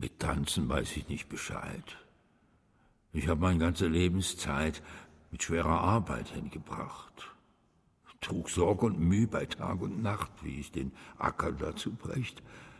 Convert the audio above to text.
Mit Tanzen weiß ich nicht Bescheid. Ich habe meine ganze Lebenszeit mit schwerer Arbeit hingebracht. Trug Sorg und Mühe bei Tag und Nacht, wie ich den Acker dazu brächt.